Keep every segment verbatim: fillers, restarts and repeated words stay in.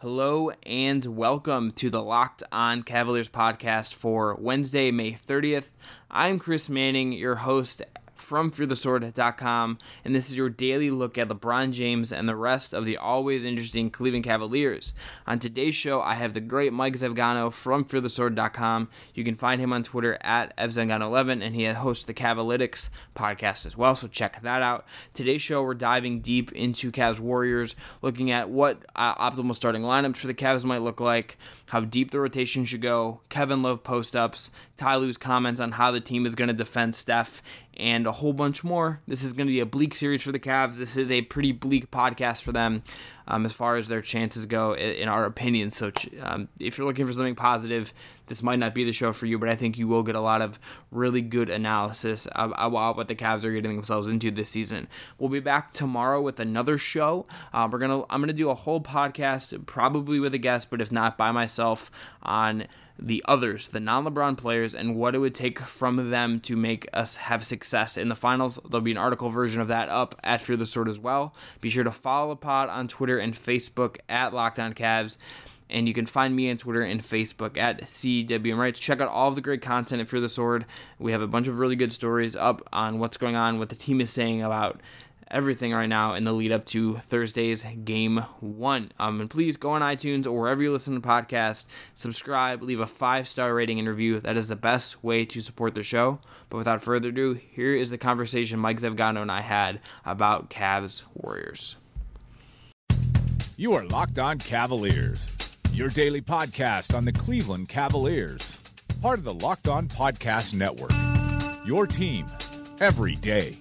Hello and welcome to the Locked On Cavaliers podcast for Wednesday, May thirtieth. I'm Chris Manning, your host from fear the sword dot com, and this is your daily look at LeBron James and the rest of the always interesting Cleveland Cavaliers. On today's show, I have the great Mike Zevgano from fear the sword dot com. You can find him on Twitter at ev zevgano eleven, and he hosts the Cavalytics podcast as well, so check that out. Today's show, we're diving deep into Cavs Warriors, looking at what uh, optimal starting lineups for the Cavs might look like, how deep the rotation should go, Kevin Love post-ups, Ty Lue's comments on how the team is going to defend Steph, and a whole bunch more. This is going to be a bleak series for the Cavs. This is a pretty bleak podcast for them um, as far as their chances go, in, in our opinion. So um, if you're looking for something positive, this might not be the show for you, but I think you will get a lot of really good analysis about what the Cavs are getting themselves into this season. We'll be back tomorrow with another show. Uh, we're gonna I'm gonna do a whole podcast, probably with a guest, but if not, by myself, on the others, the non-LeBron players, and what it would take from them to make us have success in the finals. There'll be an article version of that up at Fear the Sword as well. Be sure to follow the pod on Twitter and Facebook at Locked On Cavs. And you can find me on Twitter and Facebook at C W M Rights. Check out all of the great content at Fear the Sword. We have a bunch of really good stories up on what's going on, what the team is saying about everything right now in the lead up to Thursday's game one. Um, and please go on iTunes or wherever you listen to podcasts, subscribe, leave a five-star rating and review. That is the best way to support the show. But without further ado, here is the conversation Mike Zevgano and I had about Cavs Warriors. You are Locked On Cavaliers, your daily podcast on the Cleveland Cavaliers, part of the Locked On Podcast Network, your team every day.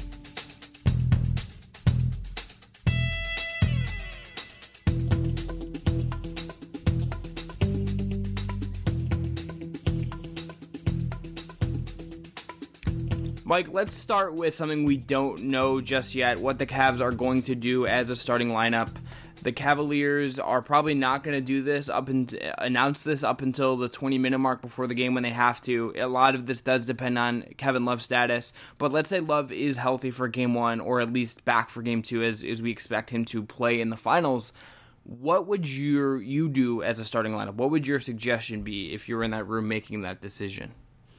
Mike, let's start with something we don't know just yet, what the Cavs are going to do as a starting lineup. The Cavaliers are probably not going to do this up and announce this up until the twenty-minute mark before the game when they have to. A lot of this does depend on Kevin Love's status, but let's say Love is healthy for game one or at least back for game two as, as we expect him to play in the finals. What would your, you do as a starting lineup? What would your suggestion be if you were in that room making that decision?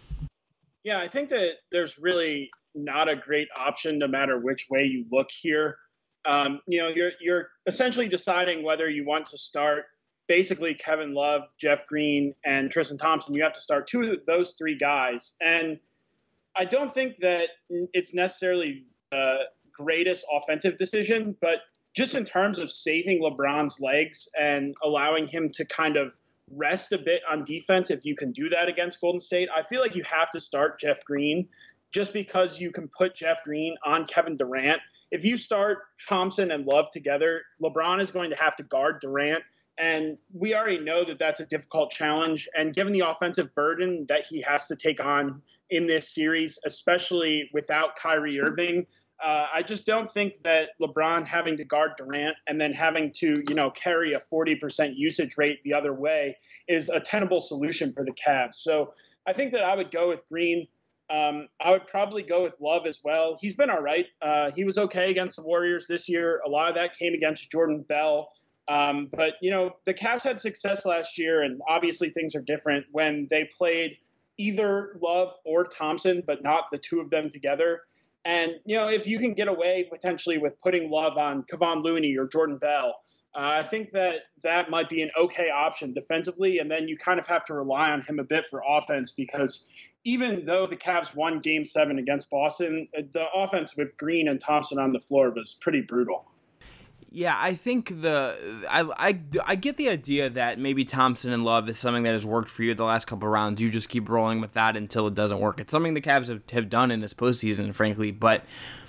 Yeah, I think that there's really not a great option no matter which way you look here. Um, you know, you're you're essentially deciding whether you want to start basically Kevin Love, Jeff Green, and Tristan Thompson. You have to start two of those three guys. And I don't think that it's necessarily the greatest offensive decision, but just in terms of saving LeBron's legs and allowing him to kind of rest a bit on defense, if you can do that against Golden State, I feel like you have to start Jeff Green just because you can put Jeff Green on Kevin Durant. If you start Thompson and Love together, LeBron is going to have to guard Durant, and we already know that that's a difficult challenge. And given the offensive burden that he has to take on in this series, especially without Kyrie Irving, uh, I just don't think that LeBron having to guard Durant and then having to, you know, carry a forty percent usage rate the other way is a tenable solution for the Cavs. So I think that I would go with Green. Um, I would probably go with Love as well. He's been all right. Uh, he was okay against the Warriors this year. A lot of that came against Jordan Bell. Um, but, you know, the Cavs had success last year, and obviously things are different when they played either Love or Thompson, but not the two of them together. And, you know, if you can get away potentially with putting Love on Kevon Looney or Jordan Bell, uh, I think that that might be an okay option defensively. And then you kind of have to rely on him a bit for offense because even though the Cavs won game seven against Boston, the offense with Green and Thompson on the floor was pretty brutal. Yeah, I think the I, I, I get the idea that maybe Thompson and Love is something that has worked for you the last couple of rounds. You just keep rolling with that until it doesn't work. It's something the Cavs have, have done in this postseason, frankly. But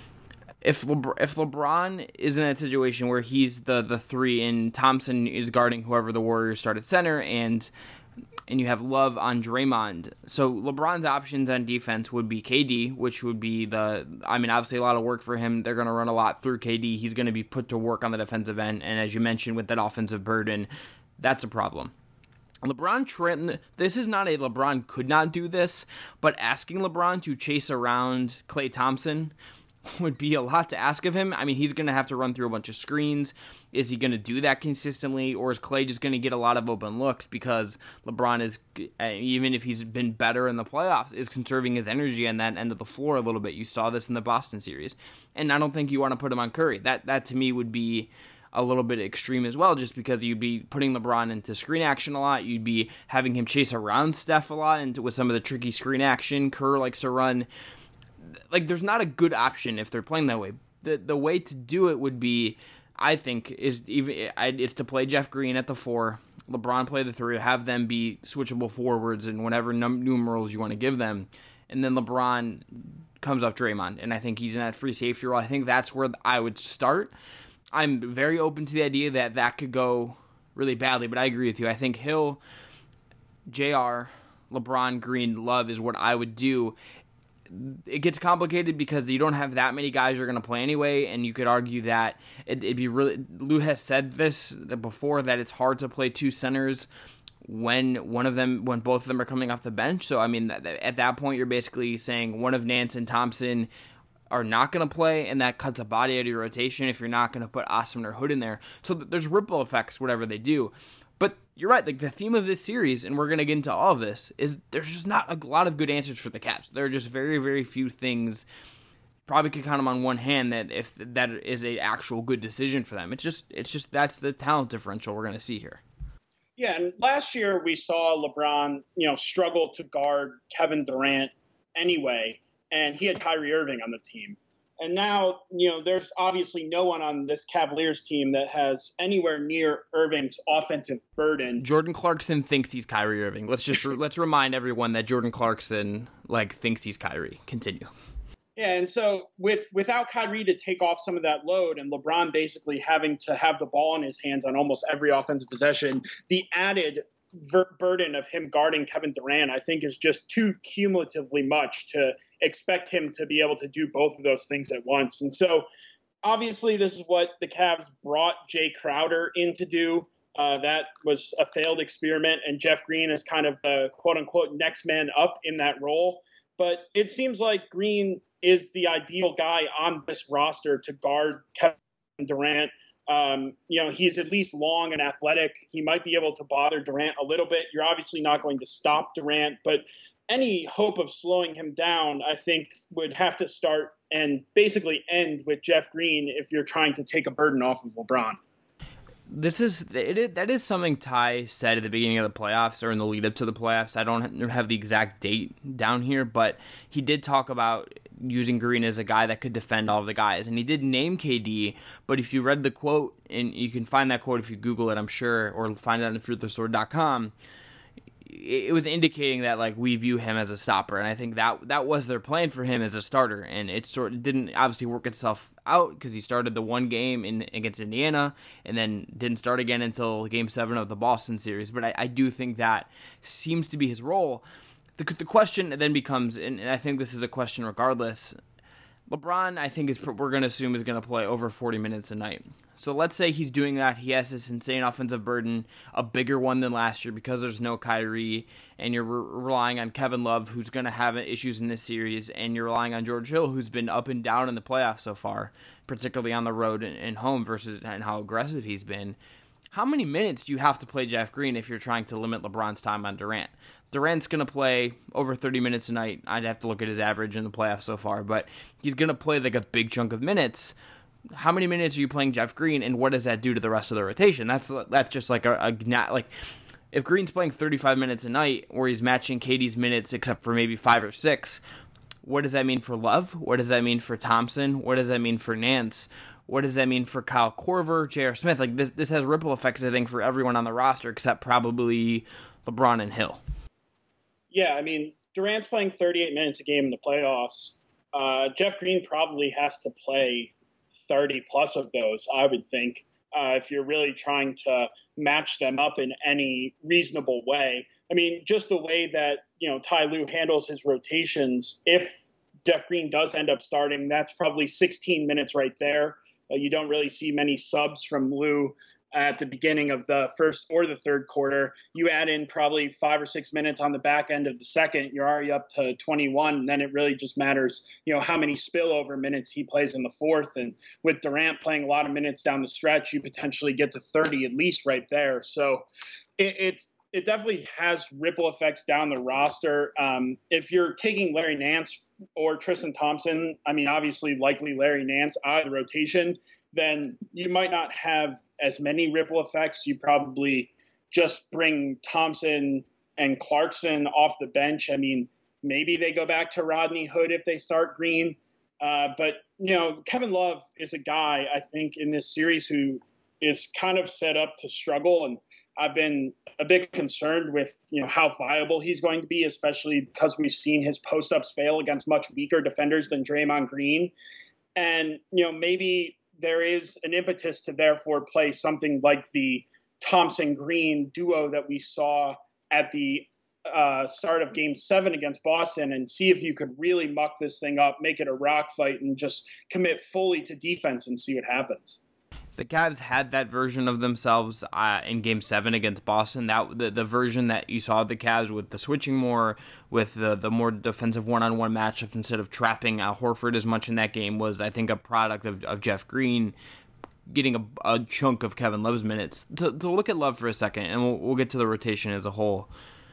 if LeBron, if LeBron is in that situation where he's the, the three and Thompson is guarding whoever the Warriors start at center and and you have Love on Draymond. So LeBron's options on defense would be K D, which would be the, I mean, obviously a lot of work for him. They're going to run a lot through K D. He's going to be put to work on the defensive end. And as you mentioned, with that offensive burden, that's a problem. LeBron Trenton, this is not a LeBron could not do this, but asking LeBron to chase around Klay Thompson would be a lot to ask of him. I mean, he's going to have to run through a bunch of screens. Is he going to do that consistently, or is Klay just going to get a lot of open looks because LeBron is, even if he's been better in the playoffs, is conserving his energy on that end of the floor a little bit? You saw this in the Boston series, and I don't think you want to put him on Curry. That that to me would be a little bit extreme as well, just because you'd be putting LeBron into screen action a lot. You'd be having him chase around Steph a lot, and with some of the tricky screen action Kerr likes to run. Like, there's not a good option if they're playing that way. The the way to do it would be, I think, is even is to play Jeff Green at the four, LeBron play the three, have them be switchable forwards and whatever num- numerals you want to give them, and then LeBron comes off Draymond, and I think he's in that free safety role. I think that's where I would start. I'm very open to the idea that that could go really badly, but I agree with you. I think Hill, J R, LeBron, Green, Love is what I would do. It gets complicated because you don't have that many guys you're going to play anyway, and you could argue that it, it'd be really. Lou has said this before, that it's hard to play two centers when one of them, when both of them are coming off the bench. So I mean, at that point, you're basically saying one of Nance and Thompson are not going to play, and that cuts a body out of your rotation if you're not going to put Osman or Hood in there. So there's ripple effects, whatever they do. But you're right, like the theme of this series, and we're going to get into all of this, is there's just not a lot of good answers for the Cavs. There are just very, very few things, probably could count them on one hand, that if that is a actual good decision for them. It's just, it's just that's the talent differential we're going to see here. Yeah, and last year we saw LeBron, you know, struggle to guard Kevin Durant anyway, and he had Kyrie Irving on the team. And now, you know, there's obviously no one on this Cavaliers team that has anywhere near Irving's offensive burden. Jordan Clarkson thinks he's Kyrie Irving. Let's just let's remind everyone that Jordan Clarkson like thinks he's Kyrie. Continue. Yeah, and so with without Kyrie to take off some of that load, and LeBron basically having to have the ball in his hands on almost every offensive possession, the added ver- burden of him guarding Kevin Durant, I think, is just too cumulatively much to expect him to be able to do both of those things at once. And so obviously this is what the Cavs brought Jay Crowder in to do. Uh, that was a failed experiment, and Jeff Green is kind of the quote-unquote next man up in that role. But it seems like Green is the ideal guy on this roster to guard Kevin Durant. Um, you know, he's at least long and athletic. He might be able to bother Durant a little bit. You're obviously not going to stop Durant, but any hope of slowing him down, I think, would have to start and basically end with Jeff Green if you're trying to take a burden off of LeBron. This is, it is that is something Ty said at the beginning of the playoffs, or in the lead up to the playoffs. I don't have the exact date down here, but he did talk about using Green as a guy that could defend all of the guys, and he did name K D. But if you read the quote, and you can find that quote if you Google it, I'm sure, or find it on fruit the sword dot com, it was indicating that, like, we view him as a stopper, and I think that that was their plan for him as a starter, and it sort of didn't obviously work itself out because he started the one game in against Indiana and then didn't start again until Game Seven of the Boston series. But I, I do think that seems to be his role. The, the question then becomes, and I think this is a question regardless, LeBron, I think, is we're going to assume is going to play over forty minutes a night. So let's say he's doing that. He has this insane offensive burden, a bigger one than last year because there's no Kyrie, and you're re- relying on Kevin Love, who's going to have issues in this series, and you're relying on George Hill, who's been up and down in the playoffs so far, particularly on the road and, and home versus and how aggressive he's been. How many minutes do you have to play Jeff Green if you're trying to limit LeBron's time on Durant? Durant's going to play over thirty minutes a night. I'd have to look at his average in the playoffs so far, but he's going to play like a big chunk of minutes. How many minutes are you playing Jeff Green, and what does that do to the rest of the rotation? That's that's just like a, a like if Green's playing thirty-five minutes a night, or he's matching K D's minutes except for maybe five or six, what does that mean for Love? What does that mean for Thompson? What does that mean for Nance? What does that mean for Kyle Korver, J R. Smith? Like this, this has ripple effects, I think, for everyone on the roster except probably LeBron and Hill. Yeah, I mean, Durant's playing thirty-eight minutes a game in the playoffs. Uh, Jeff Green probably has to play thirty plus of those, I would think, uh, if you're really trying to match them up in any reasonable way. I mean, just the way that, you know, Ty Lue handles his rotations, if Jeff Green does end up starting, that's probably sixteen minutes right there. Uh, you don't really see many subs from Lue. at the beginning of the first or the third quarter. You add in probably five or six minutes on the back end of the second, you're already up to twenty-one. And then it really just matters, you know, how many spillover minutes he plays in the fourth. And with Durant playing a lot of minutes down the stretch, you potentially get to thirty at least right there. So it, it's it definitely has ripple effects down the roster. Um, if you're taking Larry Nance or Tristan Thompson, I mean, obviously likely Larry Nance out of the rotation, then you might not have as many ripple effects. You probably just bring Thompson and Clarkson off the bench. I mean, maybe they go back to Rodney Hood if they start Green. Uh, but, you know, Kevin Love is a guy, I think, in this series who is kind of set up to struggle. And I've been a bit concerned with, you know, how viable he's going to be, especially because we've seen his post-ups fail against much weaker defenders than Draymond Green. And, you know, maybe there is an impetus to therefore play something like the Thompson-Green duo that we saw at the uh, start of game seven against Boston, and see if you could really muck this thing up, make it a rock fight, and just commit fully to defense and see what happens. The Cavs had that version of themselves uh, in Game Seven against Boston. That the, the version that you saw of the Cavs with the switching more, with the the more defensive one-on-one matchups instead of trapping Al Horford as much in that game, was, I think, a product of, of Jeff Green getting a, a chunk of Kevin Love's minutes. To, to look at Love for a second, and we'll, we'll get to the rotation as a whole.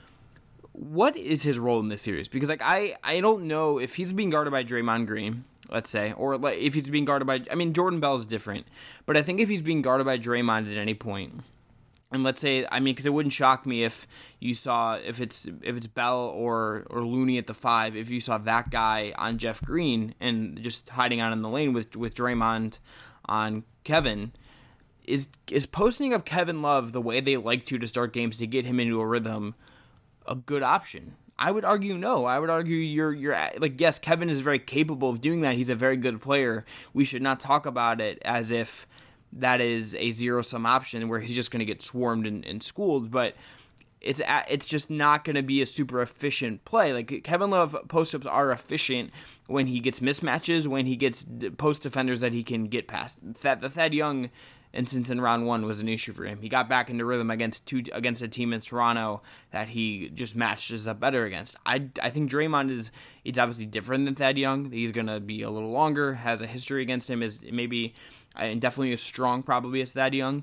What is his role in this series? Because like I, I don't know if he's being guarded by Draymond Green, let's say, or like if he's being guarded by, I mean, Jordan Bell is different, but I think if he's being guarded by Draymond at any point, and let's say, I mean, because it wouldn't shock me if you saw, if it's if it's Bell or or Looney at the five, if you saw that guy on Jeff Green and just hiding out in the lane with with Draymond on Kevin, is is posting up Kevin Love the way they like to to start games to get him into a rhythm a good option? I would argue no. I would argue you're you're like, yes, Kevin is very capable of doing that. He's a very good player. We should not talk about it as if that is a zero-sum option where he's just going to get swarmed and, and schooled, but it's it's just not going to be a super efficient play. Like, Kevin Love post-ups are efficient when he gets mismatches, when he gets post defenders that he can get past. That the Thad Young instance in round one was an issue for him. He got back into rhythm against two against a team in Toronto that he just matches up better against. I, I think Draymond is it's obviously different than Thad Young. He's going to be a little longer, has a history against him, is maybe and definitely as strong probably as Thad Young.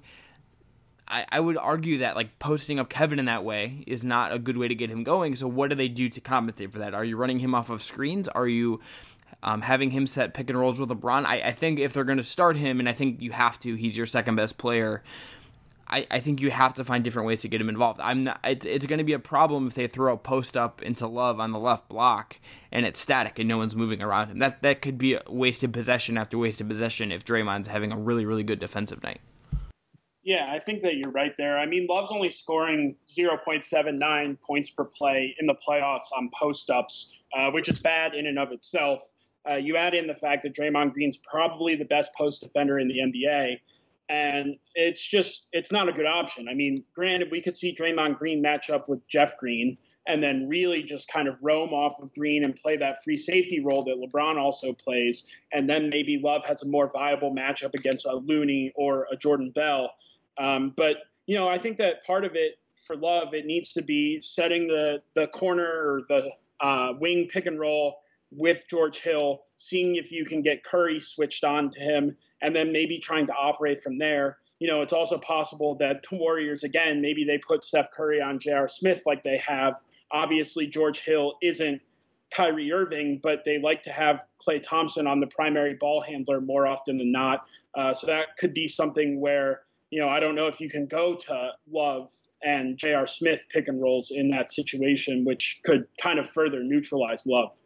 I, I would argue that like posting up Kevin in that way is not a good way to get him going. So what do they do to compensate for that? Are you running him off of screens? Are you Um, having him set pick and rolls with LeBron? I, I think if they're going to start him, and I think you have to, he's your second best player, I, I think you have to find different ways to get him involved. I'm not, it's, it's going to be a problem if they throw a post up into Love on the left block and it's static and no one's moving around him. That that could be a wasted possession after wasted possession if Draymond's having a really, really good defensive night. Yeah, I think that you're right there. I mean, Love's only scoring zero point seven nine points per play in the playoffs on post-ups, uh, which is bad in and of itself. Uh, you add in the fact that Draymond Green's probably the best post defender in the N B A, and it's just it's not a good option. I mean, granted, we could see Draymond Green match up with Jeff Green and then really just kind of roam off of Green and play that free safety role that LeBron also plays, and then maybe Love has a more viable matchup against a Looney or a Jordan Bell. Um, but, you know, I think that part of it for Love, it needs to be setting the, the corner or the uh, wing pick and roll with George Hill, seeing if you can get Curry switched on to him, and then maybe trying to operate from there. You know, it's also possible that the Warriors, again, maybe they put Steph Curry on J R. Smith like they have. Obviously, George Hill isn't Kyrie Irving, but they like to have Klay Thompson on the primary ball handler more often than not. Uh, so that could be something where, you know, I don't know if you can go to Love and J R. Smith pick and rolls in that situation, which could kind of further neutralize Love.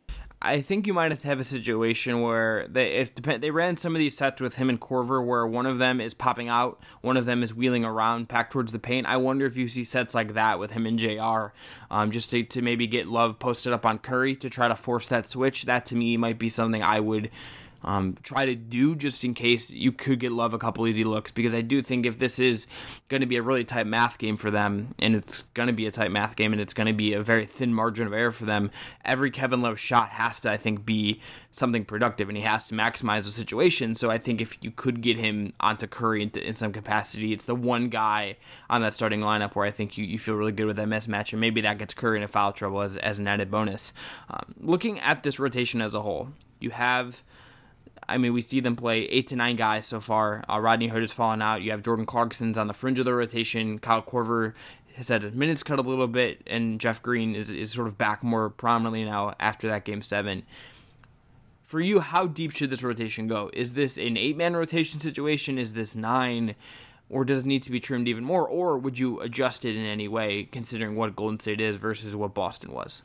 I think you might have a situation where they if they ran some of these sets with him and Korver where one of them is popping out, one of them is wheeling around back towards the paint. I wonder if you see sets like that with him and J R, um, just to, to maybe get Love posted up on Curry to try to force that switch. That to me might be something I would um, try to do just in case you could get Love a couple easy looks, because I do think if this is going to be a really tight math game for them, and it's going to be a tight math game, and it's going to be a very thin margin of error for them, every Kevin Love shot has to, I think, be something productive, and he has to maximize the situation. So I think if you could get him onto Curry in, in some capacity, it's the one guy on that starting lineup where I think you, you feel really good with that mismatch, and maybe that gets Curry into foul trouble as, as an added bonus. Um, looking at this rotation as a whole, you have, I mean, we see them play eight to nine guys so far. Uh, Rodney Hood has fallen out. You have Jordan Clarkson's on the fringe of the rotation. Kyle Korver has had his minutes cut a little bit, and Jeff Green is, is sort of back more prominently now after that game seven. For you, how deep should this rotation go? Is this an eight-man rotation situation? Is this nine? Or does it need to be trimmed even more? Or would you adjust it in any way, considering what Golden State is versus what Boston was?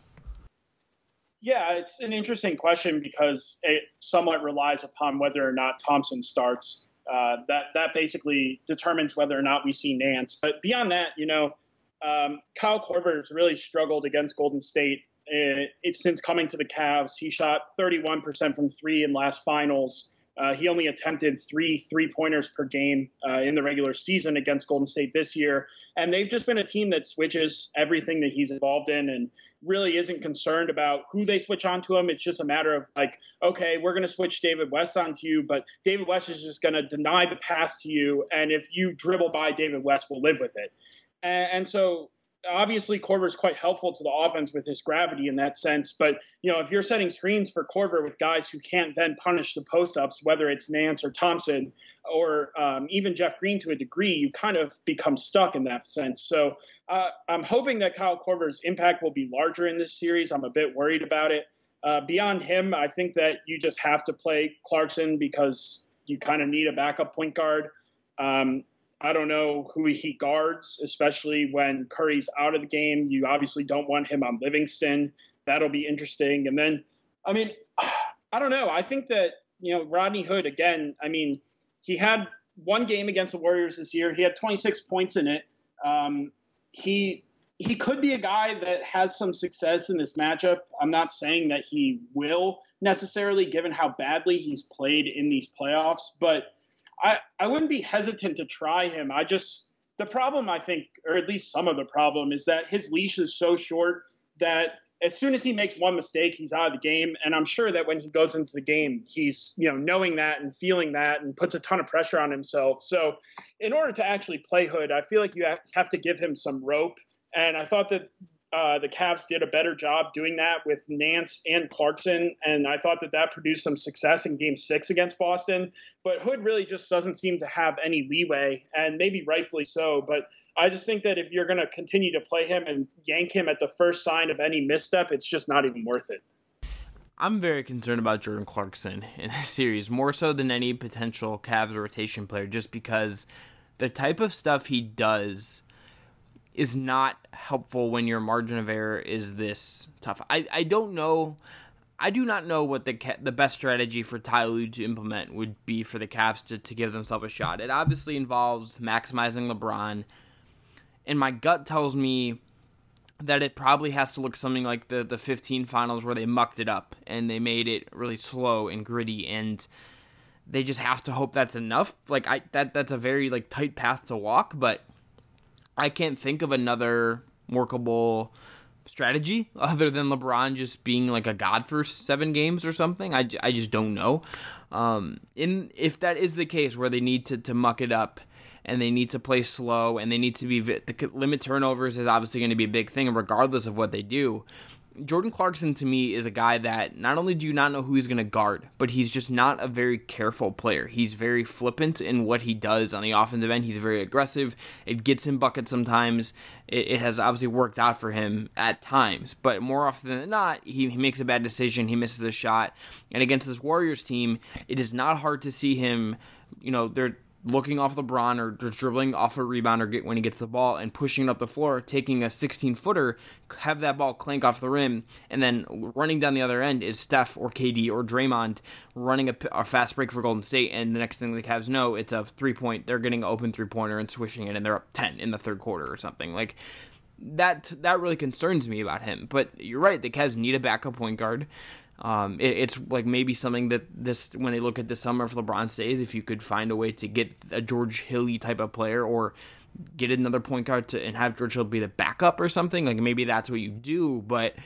Yeah, it's an interesting question because it somewhat relies upon whether or not Thompson starts. Uh, that that basically determines whether or not we see Nance. But beyond that, you know, um, Kyle Korver has really struggled against Golden State. It, it, since coming to the Cavs, he shot thirty-one percent from three in last finals. Uh, he only attempted three three-pointers per game uh, in the regular season against Golden State this year. And they've just been a team that switches everything that he's involved in and really isn't concerned about who they switch onto him. It's just a matter of like, okay, we're going to switch David West onto you, but David West is just going to deny the pass to you. And if you dribble by David West, we'll live with it. And, and so obviously, Korver is quite helpful to the offense with his gravity in that sense. But, you know, if you're setting screens for Korver with guys who can't then punish the post-ups, whether it's Nance or Thompson or um, even Jeff Green to a degree, you kind of become stuck in that sense. So uh, I'm hoping that Kyle Korver's impact will be larger in this series. I'm a bit worried about it. Uh, beyond him, I think that you just have to play Clarkson because you kind of need a backup point guard. Um, I don't know who he guards, especially when Curry's out of the game. You obviously don't want him on Livingston. That'll be interesting. And then, I mean, I don't know. I think that, you know, Rodney Hood, again, I mean, he had one game against the Warriors this year. He had twenty-six points in it. Um, he he could be a guy that has some success in this matchup. I'm not saying that he will necessarily, given how badly he's played in these playoffs, but I, I wouldn't be hesitant to try him. I just, the problem, I think, or at least some of the problem, is that his leash is so short that as soon as he makes one mistake, he's out of the game. And I'm sure that when he goes into the game, he's, you know, knowing that and feeling that and puts a ton of pressure on himself. So in order to actually play Hood, I feel like you have to give him some rope. And I thought that Uh, the Cavs did a better job doing that with Nance and Clarkson, and I thought that that produced some success in Game six against Boston. But Hood really just doesn't seem to have any leeway, and maybe rightfully so. But I just think that if you're going to continue to play him and yank him at the first sign of any misstep, it's just not even worth it. I'm very concerned about Jordan Clarkson in this series, more so than any potential Cavs rotation player, just because the type of stuff he does is not helpful when your margin of error is this tough. I, I don't know. I do not know what the the best strategy for Ty Lue to implement would be for the Cavs to, to give themselves a shot. It obviously involves maximizing LeBron, and my gut tells me that it probably has to look something like the, the fifteen finals where they mucked it up and they made it really slow and gritty, and they just have to hope that's enough. Like I that that's a very like tight path to walk, but I can't think of another workable strategy other than LeBron just being like a god for seven games or something. I, I just don't know. Um, in if that is the case where they need to, to muck it up and they need to play slow and they need to be the limit turnovers is obviously going to be a big thing regardless of what they do. Jordan Clarkson to me is a guy that not only do you not know who he's going to guard, but he's just not a very careful player. He's very flippant in what he does on the offensive end. He's very aggressive. It gets him buckets sometimes. It, it has obviously worked out for him at times, but more often than not, he, he makes a bad decision. He misses a shot. And against this Warriors team, it is not hard to see him, you know, they're looking off LeBron or dribbling off a rebound or get when he gets the ball and pushing it up the floor, taking a sixteen-footer, have that ball clank off the rim, and then running down the other end is Steph or K D or Draymond running a, a fast break for Golden State, and the next thing the Cavs know, it's a three-point, they're getting an open three-pointer and swishing it, and they're up ten in the third quarter or something. Like, that that really concerns me about him. But you're right, the Cavs need a backup point guard. Um, it, it's like maybe something that this, when they look at this summer if LeBron stays, if you could find a way to get a George Hill type of player or get another point guard to and have George Hill be the backup or something, like maybe that's what you do. But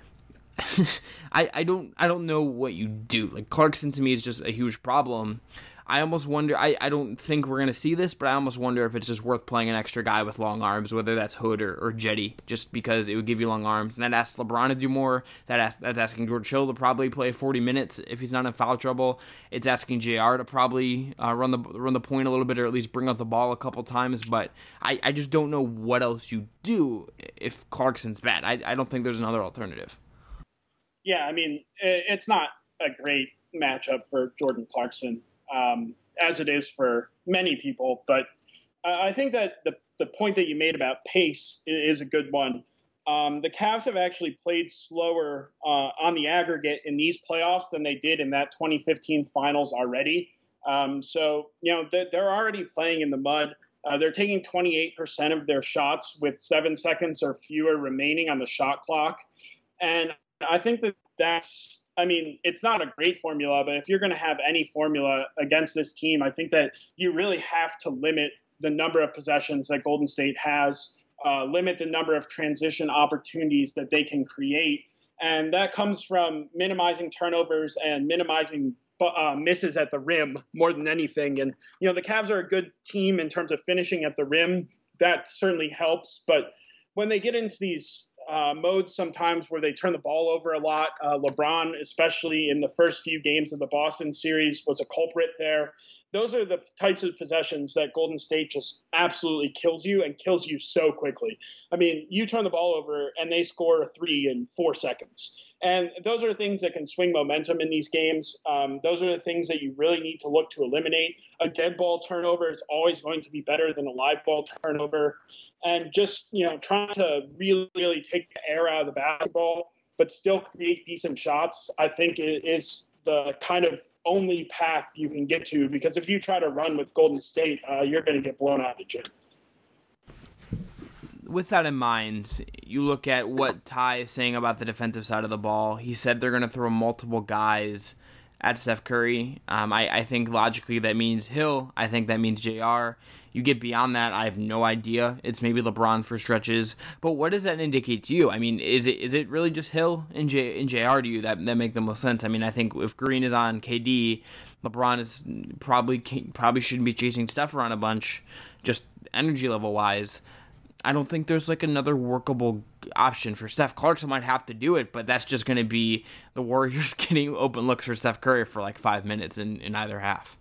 I I don't I don't know what you do. Like Clarkson to me is just a huge problem. I almost wonder, I, I don't think we're going to see this, but I almost wonder if it's just worth playing an extra guy with long arms, whether that's Hood or, or Jetty, just because it would give you long arms. And that asks LeBron to do more. That asks, that's asking George Hill to probably play forty minutes if he's not in foul trouble. It's asking J R to probably uh, run the run the point a little bit or at least bring up the ball a couple times. But I, I just don't know what else you do if Clarkson's bad. I, I don't think there's another alternative. Yeah, I mean, it's not a great matchup for Jordan Clarkson. Um, as it is for many people. But I think that the, the point that you made about pace is a good one. Um, the Cavs have actually played slower uh, on the aggregate in these playoffs than they did in that twenty fifteen finals already. Um, so, you know, they're, they're already playing in the mud. Uh, they're taking twenty-eight percent of their shots with seven seconds or fewer remaining on the shot clock. And I think that that's, I mean, it's not a great formula, but if you're going to have any formula against this team, I think that you really have to limit the number of possessions that Golden State has, uh, limit the number of transition opportunities that they can create. And that comes from minimizing turnovers and minimizing uh, misses at the rim more than anything. And, you know, the Cavs are a good team in terms of finishing at the rim. That certainly helps. But when they get into these Uh, modes sometimes where they turn the ball over a lot. Uh, LeBron, especially in the first few games of the Boston series, was a culprit there. Those are the types of possessions that Golden State just absolutely kills you and kills you so quickly. I mean, you turn the ball over and they score a three in four seconds. And those are things that can swing momentum in these games. Um, those are the things that you really need to look to eliminate. A dead ball turnover is always going to be better than a live ball turnover. And just, you know, trying to really, really take the air out of the basketball, but still create decent shots, I think it is the kind of only path you can get to. Because if you try to run with Golden State, uh, you're going to get blown out of the gym. With that in mind, you look at what Ty is saying about the defensive side of the ball. He said they're going to throw multiple guys at Steph Curry. Um, I, I think logically that means Hill. I think that means J R. You get beyond that, I have no idea. It's maybe LeBron for stretches. But what does that indicate to you? I mean, is it is it really just Hill and, J, and J R to you that, that make the most sense? I mean, I think if Green is on K D, LeBron is probably probably shouldn't be chasing Steph around a bunch, just energy level wise. I don't think there's like another workable option for Steph. Clarkson might have to do it, but that's just going to be the Warriors getting open looks for Steph Curry for like five minutes in, in either half.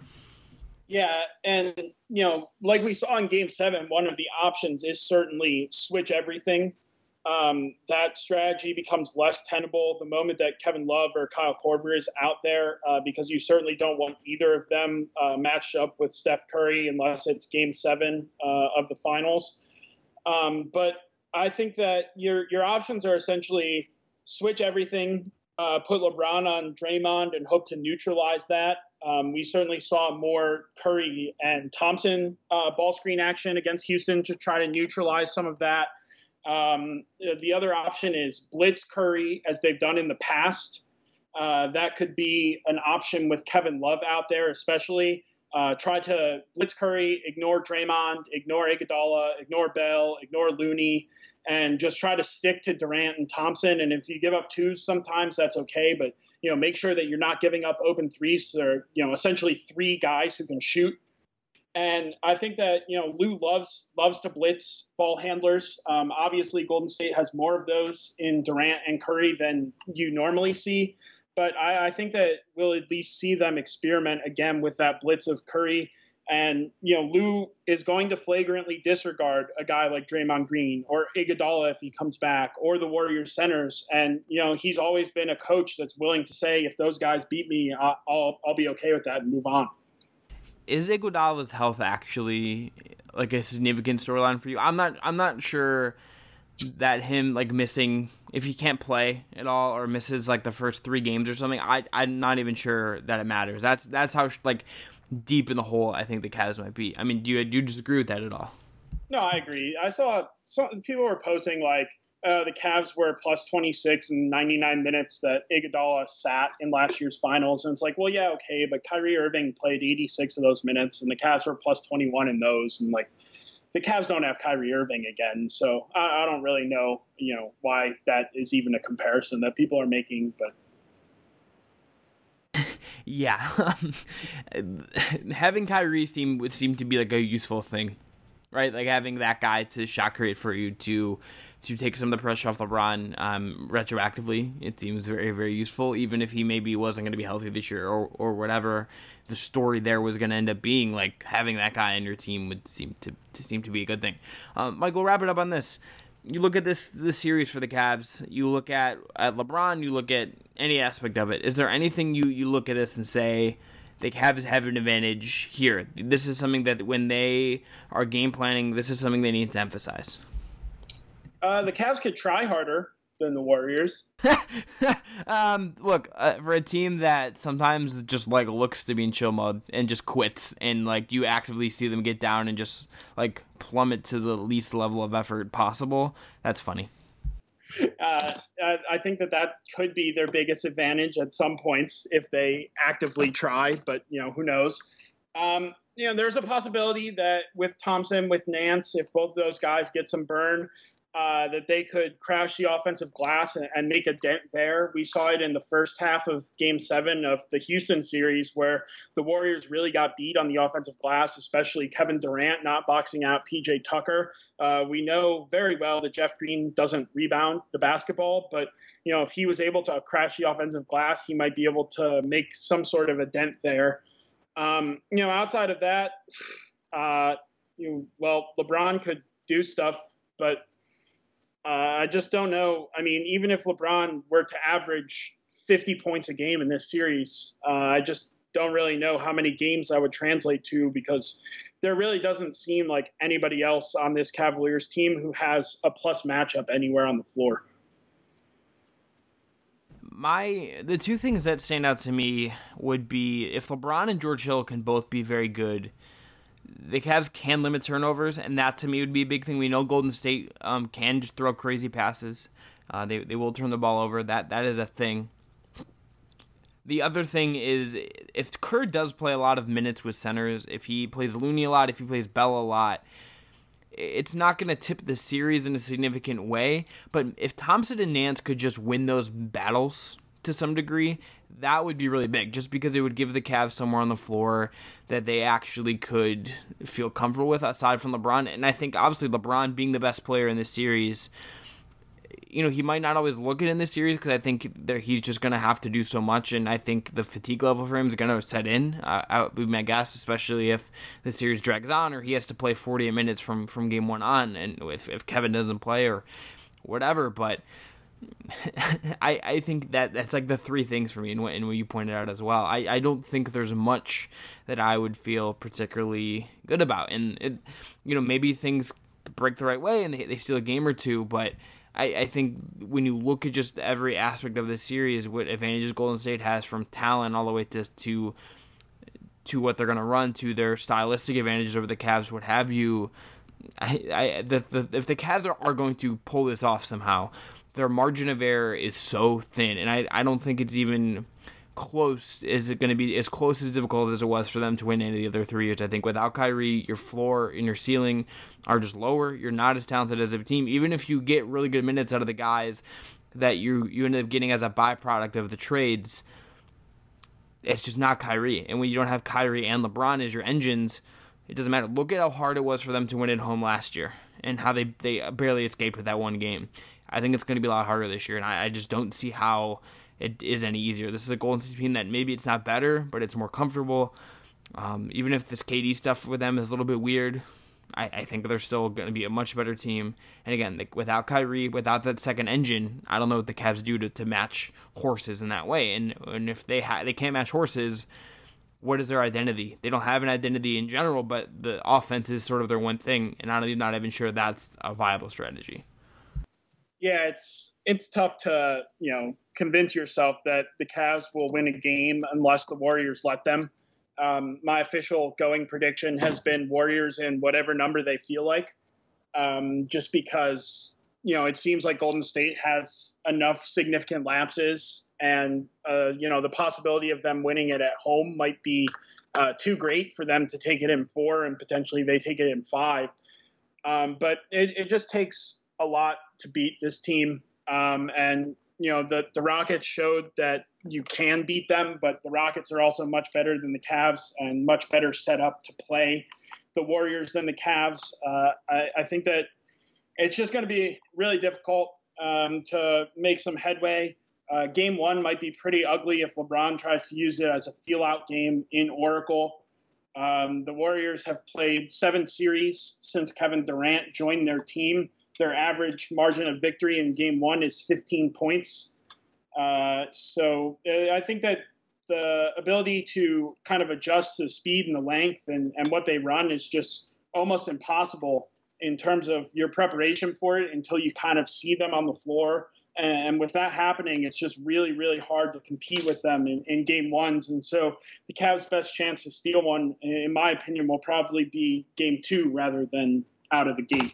Yeah, and, you know, like we saw in Game seven, one of the options is certainly switch everything. Um, that strategy becomes less tenable the moment that Kevin Love or Kyle Korver is out there, uh, because you certainly don't want either of them uh, matched up with Steph Curry unless it's Game seven uh, of the finals. Um, but I think that your your options are essentially switch everything, uh, put LeBron on Draymond and hope to neutralize that. Um, we certainly saw more Curry and Thompson uh, ball screen action against Houston to try to neutralize some of that. Um, the other option is blitz Curry, as they've done in the past. Uh, that could be an option with Kevin Love out there, especially. Uh, try to blitz Curry, ignore Draymond, ignore Iguodala, ignore Bell, ignore Looney, and just try to stick to Durant and Thompson. And if you give up twos sometimes, that's okay. But, you know, make sure that you're not giving up open threes. So they're, you know, essentially three guys who can shoot. And I think that, you know, Lou loves loves to blitz ball handlers. Um, obviously, Golden State has more of those in Durant and Curry than you normally see. But I, I think that we'll at least see them experiment again with that blitz of Curry. And, you know, Lou is going to flagrantly disregard a guy like Draymond Green or Iguodala if he comes back, or the Warriors centers. And, you know, he's always been a coach that's willing to say, if those guys beat me, I'll I'll, I'll be okay with that and move on. Is Iguodala's health actually like a significant storyline for you? I'm not I'm not sure that him like missing, if he can't play at all or misses like the first three games or something, I I'm not even sure that it matters. That's that's how like deep in the hole I think the Cavs might be. I mean, do you do you disagree with that at all? No, I agree. I saw some people were posting like, uh, the Cavs were plus twenty-six in ninety-nine minutes that Iguodala sat in last year's finals. And it's like, well, yeah, okay, but Kyrie Irving played eighty-six of those minutes, and the Cavs were plus twenty-one in those. And, like, the Cavs don't have Kyrie Irving again. So I, I don't really know, you know, why that is even a comparison that people are making, but. Yeah, having Kyrie seem would seem to be like a useful thing, right? Like having that guy to shot create for you to to take some of the pressure off LeBron um, retroactively. It seems very, very useful, even if he maybe wasn't going to be healthy this year or or whatever the story there was going to end up being. Like having that guy on your team would seem to, to seem to be a good thing. Um, Michael, wrap it up on this. You look at this this series for the Cavs, you look at, at LeBron, you look at any aspect of it. Is there anything you, you look at this and say, the Cavs have an advantage here? This is something that when they are game planning, this is something they need to emphasize. Uh, the Cavs could try harder than the Warriors. um, look, uh, for a team that sometimes just like looks to be in chill mode and just quits, and like you actively see them get down and just like plummet to the least level of effort possible, that's funny. Uh, I think that that could be their biggest advantage at some points if they actively try, but you know, who knows? Um, you know, there's a possibility that with Thompson, with Nance, if both of those guys get some burn, uh, that they could crash the offensive glass and, and make a dent there. We saw it in the first half of game seven of the Houston series where the Warriors really got beat on the offensive glass, especially Kevin Durant not boxing out P J Tucker. Uh, we know very well that Jeff Green doesn't rebound the basketball, but you know, if he was able to crash the offensive glass, he might be able to make some sort of a dent there. Um, you know, outside of that, uh, you know, well, LeBron could do stuff, but Uh, I just don't know. I mean, even if LeBron were to average fifty points a game in this series, uh, I just don't really know how many games that would translate to, because there really doesn't seem like anybody else on this Cavaliers team who has a plus matchup anywhere on the floor. My the two things that stand out to me would be if LeBron and George Hill can both be very good, the Cavs can limit turnovers, and that to me would be a big thing. We know Golden State um, can just throw crazy passes. Uh, they they will turn the ball over. That that is a thing. The other thing is if Kerr does play a lot of minutes with centers, if he plays Looney a lot, if he plays Bell a lot, it's not going to tip the series in a significant way. But if Thompson and Nance could just win those battles to some degree, that would be really big, just because it would give the Cavs somewhere on the floor that they actually could feel comfortable with aside from LeBron. And I think obviously LeBron being the best player in this series, you know, he might not always look it in this series because I think that he's just going to have to do so much, and I think the fatigue level for him is going to set in, uh, I would be my guess, especially if the series drags on or he has to play forty-eight minutes from, from game one on, and if, if Kevin doesn't play or whatever. But I, I think that that's like the three things for me, and what, and what you pointed out as well. I, I don't think there's much that I would feel particularly good about. And, it, you know, maybe things break the right way and they, they steal a game or two, but I, I think when you look at just every aspect of this series, what advantages Golden State has from talent all the way to to, to what they're going to run, to their stylistic advantages over the Cavs, what have you, I, I the, the, if the Cavs are, are going to pull this off somehow, their margin of error is so thin, and I, I don't think it's even close. Is it going to be as close as difficult as it was for them to win any of the other three years? I think without Kyrie, your floor and your ceiling are just lower. You're not as talented as a team. Even if you get really good minutes out of the guys that you, you end up getting as a byproduct of the trades, it's just not Kyrie. And when you don't have Kyrie and LeBron as your engines, it doesn't matter. Look at how hard it was for them to win at home last year and how they, they barely escaped with that one game. I think it's going to be a lot harder this year, and I, I just don't see how it is any easier. This is a Golden State team that maybe it's not better, but it's more comfortable. Um, even if this K D stuff with them is a little bit weird, I, I think they're still going to be a much better team. And again, like, without Kyrie, without that second engine, I don't know what the Cavs do to, to match horses in that way. And and if they ha- they can't match horses, what is their identity? They don't have an identity in general, but the offense is sort of their one thing, and I'm not even sure that's a viable strategy. Yeah, it's it's tough to, you know, convince yourself that the Cavs will win a game unless the Warriors let them. Um, my official going prediction has been Warriors in whatever number they feel like, um, just because, you know, it seems like Golden State has enough significant lapses, and, uh, you know, the possibility of them winning it at home might be uh, too great for them to take it in four, and potentially they take it in five. Um, but it, it just takes a lot to beat this team. Um, and, you know, the, the Rockets showed that you can beat them, but the Rockets are also much better than the Cavs and much better set up to play the Warriors than the Cavs. Uh, I, I think that it's just going to be really difficult um, to make some headway. Uh, game one might be pretty ugly if LeBron tries to use it as a feel-out game in Oracle. Um, the Warriors have played seven series since Kevin Durant joined their team. Their average margin of victory in game one is fifteen points. Uh, so I think that the ability to kind of adjust the speed and the length and, and what they run is just almost impossible in terms of your preparation for it until you kind of see them on the floor. And with that happening, it's just really, really hard to compete with them in, in game ones. And so the Cavs' best chance to steal one, in my opinion, will probably be game two rather than out of the gate.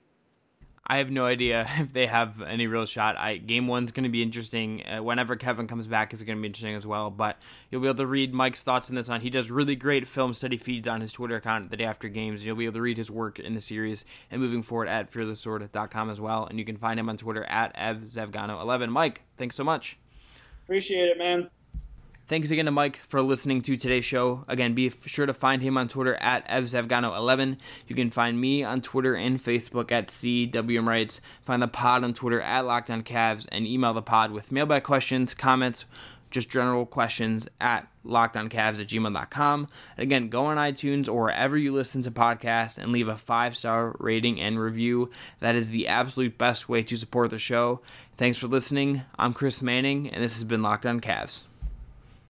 I have no idea if they have any real shot. I, game one's going to be interesting. Uh, whenever Kevin comes back, it's going to be interesting as well. But you'll be able to read Mike's thoughts on this. On he does really great film study feeds on his Twitter account the day after games. You'll be able to read his work in the series and moving forward at fear the sword dot com as well. And you can find him on Twitter at ev zevgano eleven. Mike, thanks so much. Appreciate it, man. Thanks again to Mike for listening to today's show. Again, be sure to find him on Twitter at ev zevgano eleven. You can find me on Twitter and Facebook at C W M Writes. Find the pod on Twitter at Locked On Cavs, and email the pod with mailbag questions, comments, just general questions at lockedoncavs at gmail dot com. Again, go on iTunes or wherever you listen to podcasts and leave a five-star rating and review. That is the absolute best way to support the show. Thanks for listening. I'm Chris Manning, and this has been Locked On Cavs.